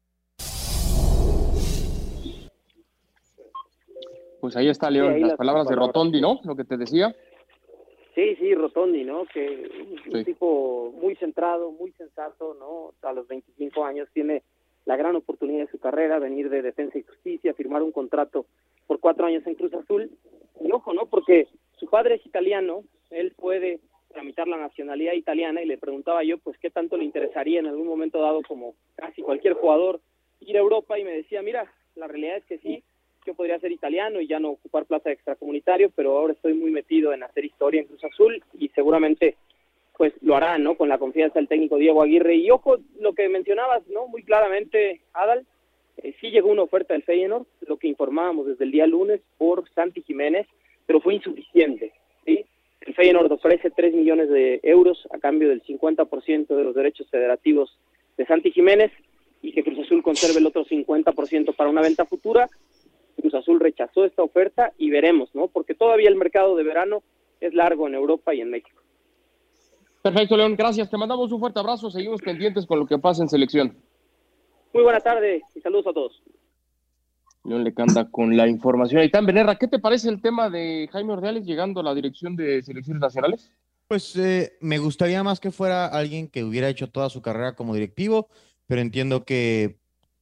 Pues ahí está, León, las palabras de Rotondi, ¿no? Lo que te decía. Sí, Rotondi, ¿no? Que un tipo muy centrado, muy sensato, ¿no? A los 25 años tiene la gran oportunidad de su carrera, venir de Defensa y Justicia, firmar un contrato por 4 años en Cruz Azul. Y ojo, ¿no? Porque su padre es italiano, él puede tramitar la nacionalidad italiana, y le preguntaba yo, pues, qué tanto le interesaría en algún momento dado, como casi cualquier jugador, ir a Europa, y me decía, mira, la realidad es que sí, yo podría ser italiano y ya no ocupar plaza de extracomunitario, pero ahora estoy muy metido en hacer historia en Cruz Azul, y seguramente pues lo hará, ¿no?, con la confianza del técnico Diego Aguirre. Y ojo, lo que mencionabas, ¿no?, muy claramente, Adal, sí llegó una oferta del Feyenoord, lo que informábamos desde el día lunes, por Santi Jiménez, pero fue insuficiente, ¿sí? El Feyenoord ofrece 3 millones de euros a cambio del 50% de los derechos federativos de Santi Jiménez, y que Cruz Azul conserve el otro 50% para una venta futura. Cruz Azul rechazó esta oferta y veremos, ¿no? Porque todavía el mercado de verano es largo en Europa y en México. Perfecto, León, gracias. Te mandamos un fuerte abrazo. Seguimos pendientes con lo que pasa en selección. Muy buena tarde y saludos a todos. León Lecanda con la información. Aitán Benerra, ¿qué te parece el tema de Jaime Ordiales llegando a la dirección de selecciones nacionales? Pues me gustaría más que fuera alguien que hubiera hecho toda su carrera como directivo, pero entiendo que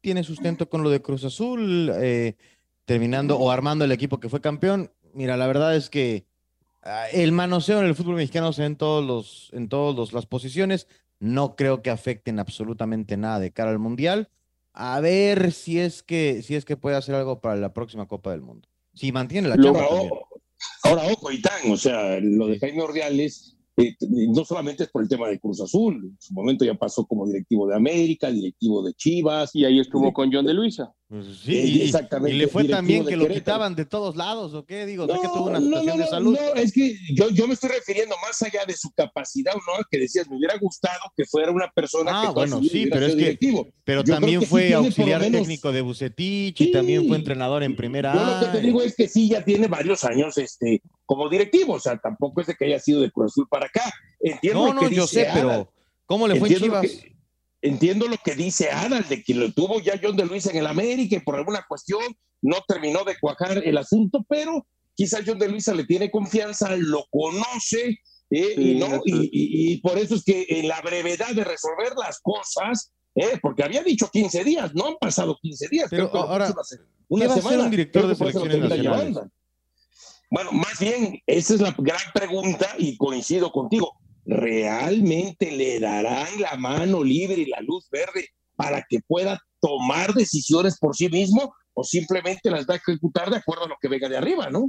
tiene sustento con lo de Cruz Azul, terminando o armando el equipo que fue campeón. Mira, la verdad es que el manoseo en el fútbol mexicano se ve en todas las posiciones. No creo que afecten absolutamente nada de cara al Mundial. A ver si es que puede hacer algo para la próxima Copa del Mundo. Si mantiene la chamba también. Ahora, ojo, Itán, o sea, lo de Jaime Ordiales no solamente es por el tema de Cruz Azul, en su momento ya pasó como directivo de América, directivo de Chivas. Y ahí estuvo con John de Luisa. Pues sí, exactamente. Y le fue tan bien que lo Querétaro. quitaban de todos lados, ¿o qué? Digo, No, sé que tuvo una situación de salud. No, es que yo me estoy refiriendo más allá de su capacidad, ¿no? Que decías, me hubiera gustado que fuera una persona que Bueno, toda su vida sí, hubiera pero es sido que directivo. pero Yo también creo que fue sí tiene auxiliar por lo menos- técnico de Vucetich y también fue entrenador en primera Yo lo que te A. digo es que sí, ya tiene varios años como directivo, o sea, tampoco es de que haya sido de Cruz Azul para acá. Entiendo lo que yo dice sé, pero Adal. ¿cómo le fue en Entiendo lo Chivas? Entiendo lo que dice Adal, de que lo tuvo ya John de Luisa en el América y por alguna cuestión no terminó de cuajar el asunto, pero quizás John de Luisa le tiene confianza, lo conoce, y por eso es que en la brevedad de resolver las cosas, porque había dicho 15 días, no han pasado 15 días. Pero creo que ahora, una ¿qué va a hacer semana. un director Creo de que por eso lo selecciones termina nacionales? llevando. Bueno, más bien, esa es la gran pregunta y coincido contigo. ¿Realmente le darán la mano libre y la luz verde para que pueda tomar decisiones por sí mismo o simplemente las va a ejecutar de acuerdo a lo que venga de arriba, ¿no?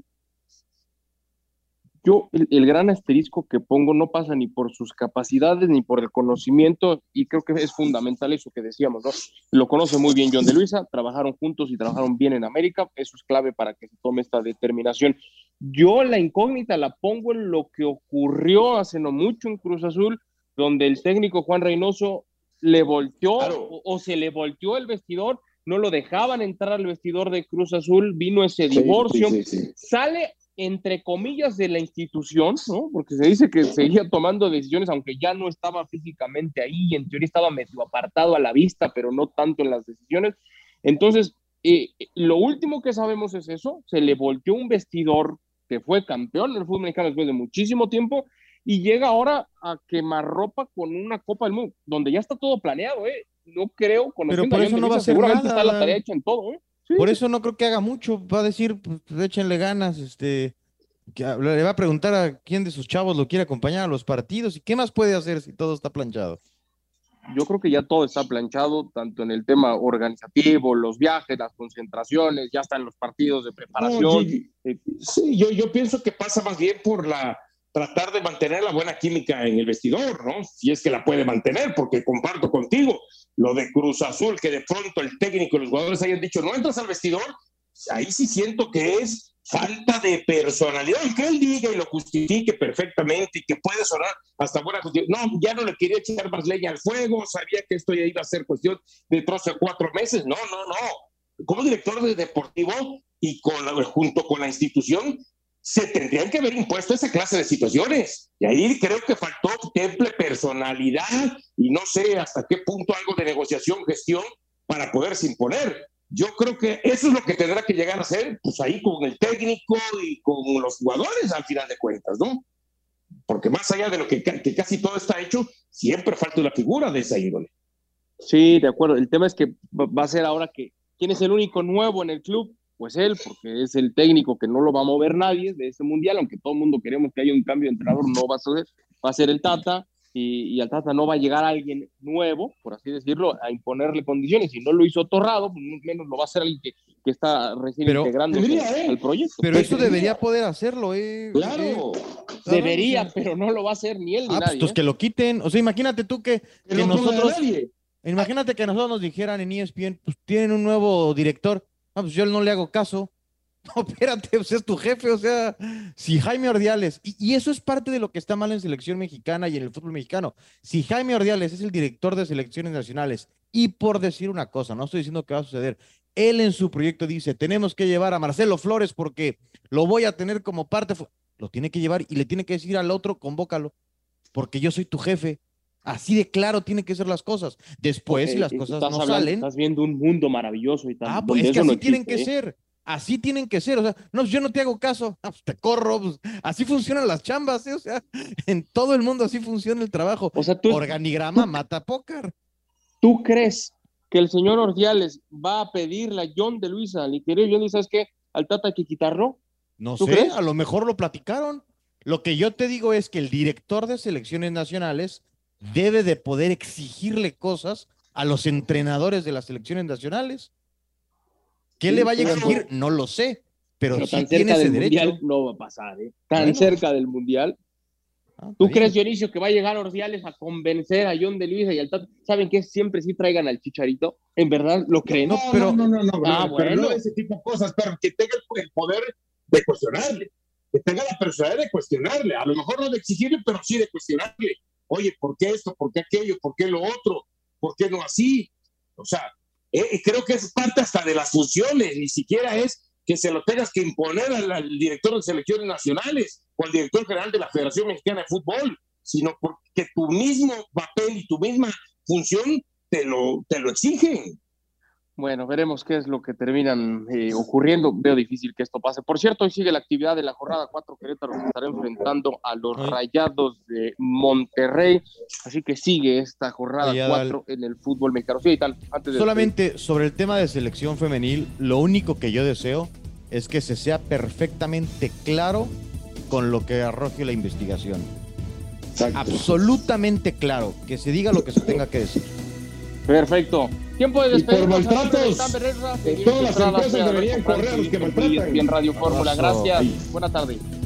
Yo, el gran asterisco que pongo no pasa ni por sus capacidades ni por el conocimiento, y creo que es fundamental eso que decíamos, ¿no? Lo conoce muy bien John de Luisa, trabajaron juntos y trabajaron bien en América, eso es clave para que se tome esta determinación. Yo la incógnita la pongo en lo que ocurrió hace no mucho en Cruz Azul, donde el técnico Juan Reynoso le volteó o se le volteó el vestidor, no lo dejaban entrar al vestidor de Cruz Azul, vino ese divorcio, sí. sale entre comillas de la institución, ¿no? Porque se dice que seguía tomando decisiones, aunque ya no estaba físicamente ahí, y en teoría estaba medio apartado a la vista, pero no tanto en las decisiones. Entonces, lo último que sabemos es eso, se le volteó un vestidor que fue campeón en el fútbol mexicano después de muchísimo tiempo, y llega ahora a quemarropa con una Copa del Mundo, donde ya está todo planeado, ¿eh? No creo, Pero por eso no va a hacer seguramente nada. está la tarea hecha en todo, ¿eh? Sí. Por eso no creo que haga mucho. Va a decir, pues, échenle ganas, le va a preguntar a quién de sus chavos lo quiere acompañar a los partidos y qué más puede hacer si todo está planchado. Yo creo que ya todo está planchado, tanto en el tema organizativo, los viajes, las concentraciones, ya están los partidos de preparación. Sí, yo pienso que pasa más bien por tratar de mantener la buena química en el vestidor, ¿no? Si es que la puede mantener, porque comparto contigo lo de Cruz Azul, que de pronto el técnico y los jugadores hayan dicho, no entras al vestidor, ahí sí siento que es falta de personalidad, y que él diga y lo justifique perfectamente y que puede sonar hasta buena justificación. No, ya no le quería echar más leña al fuego, sabía que esto ya iba a ser cuestión de 3 o 4 meses. No. Como director de deportivo y junto con la institución, se tendrían que haber impuesto esa clase de situaciones. Y ahí creo que faltó temple, personalidad y no sé hasta qué punto algo de negociación, gestión para poderse imponer. Yo creo que eso es lo que tendrá que llegar a ser, pues ahí con el técnico y con los jugadores al final de cuentas, ¿no? Porque más allá de lo que casi todo está hecho, siempre falta una figura de esa índole. Sí, de acuerdo. El tema es que va a ser ahora que ¿quién es el único nuevo en el club? Pues él, porque es el técnico que no lo va a mover nadie de ese mundial, aunque todo el mundo queremos que haya un cambio de entrenador, no va a ser, va a ser el Tata, y al Tata no va a llegar alguien nuevo, por así decirlo, a imponerle condiciones. Si no lo hizo Torrado, pues menos lo va a hacer alguien que está recién integrándose al proyecto. Pero eso debería poder hacerlo, ¿eh? Claro. Debería, pero no lo va a hacer ni él ni nadie. Pues que lo quiten. O sea, imagínate tú que no nosotros... nadie. Imagínate que nosotros nos dijeran en ESPN, pues tienen un nuevo director. Pues yo no le hago caso. No, espérate, pues es tu jefe, o sea, si Jaime Ordiales, y eso es parte de lo que está mal en selección mexicana y en el fútbol mexicano, si Jaime Ordiales es el director de selecciones nacionales, y por decir una cosa, no estoy diciendo que va a suceder, él en su proyecto dice, tenemos que llevar a Marcelo Flores porque lo voy a tener como parte, lo tiene que llevar y le tiene que decir al otro, convócalo, porque yo soy tu jefe. Así de claro tienen que ser las cosas. Después, si las cosas no salen... Estás viendo un mundo maravilloso y tal. Pues es que así tienen que ser. Así tienen que ser. O sea, no, yo no te hago caso. Pues te corro. Pues, así funcionan las chambas, ¿eh? O sea, en todo el mundo así funciona el trabajo. O sea, organigrama mata póker. ¿Tú crees que el señor Ordiales va a pedirle a John de Luisa, al querido John, ¿sabes qué? Al Tata hay que quitarlo. No ¿Tú sé, crees? a lo mejor lo platicaron. Lo que yo te digo es que el director de selecciones nacionales debe de poder exigirle cosas a los entrenadores de las selecciones nacionales. ¿Qué Sí, le vaya a estoy de exigir? acuerdo. No lo sé, pero Pero sí tan tiene cerca ese del derecho. Mundial no va a pasar, ¿eh? Tan Bueno. cerca del Mundial. ¿Tú Está crees, bien. Dionisio, que va a llegar Ordiales a convencer a John de Luisa y al Tata? ¿Saben qué? Siempre sí traigan al Chicharito. ¿En verdad lo creen? No, pero- no, Ah, pero bueno. no ese tipo de cosas, pero que tenga el poder de cuestionarle, que tenga la personalidad de cuestionarle, a lo mejor no de exigirle, pero sí de cuestionarle. Oye, ¿por qué esto? ¿Por qué aquello? ¿Por qué lo otro? ¿Por qué no así? O sea, creo que es parte hasta de las funciones, ni siquiera es que se lo tengas que imponer al director de selecciones nacionales o al director general de la Federación Mexicana de Fútbol, sino porque tu mismo papel y tu misma función te lo exigen. Bueno, veremos qué es lo que terminan ocurriendo. Veo difícil que esto pase. Por cierto, hoy sigue la actividad de la jornada 4. Querétaro se estará enfrentando a los Rayados de Monterrey. Así que sigue esta jornada Oye, 4 en el fútbol mexicano. Sí, y tal. Antes de Solamente sobre el tema de selección femenil, lo único que yo deseo es que se sea perfectamente claro con lo que arroje la investigación. Exacto. Absolutamente claro, que se diga lo que se tenga que decir. Perfecto. Tiempo de Y por despedirnos. maltratos, todas las empresas deberían correr a los que maltratan. Bien, Radio Fórmula. Abrazo. Gracias. Buena tarde.